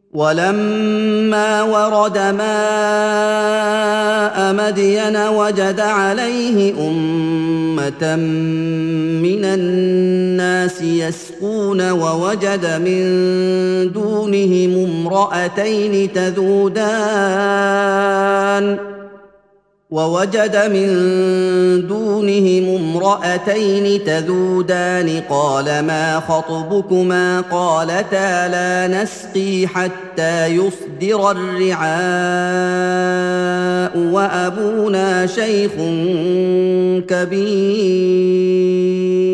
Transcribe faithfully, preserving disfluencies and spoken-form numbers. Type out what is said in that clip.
وَلَمَّا وَرَدَ مَاءَ مَدْيَنَ وَجَدَ عَلَيْهِ أُمَّةً مِّنَ النَّاسِ يَسْقُونَ وَوَجَدَ مِن دُونِهِمُ امْرَأَتَيْنِ تَذُودَانِ وَوَجَدَ مِن دُونِهِمُ امْرَأَتَيْنِ تَذُودَانِ قَالَ مَا خَطْبُكُمَا ۖ قَالَتَا لَا نَسْقِي حَتَّىٰ يُصْدِرَ الرِّعَاءُ وَأَبُونَا شَيْخٌ كَبِيرٌ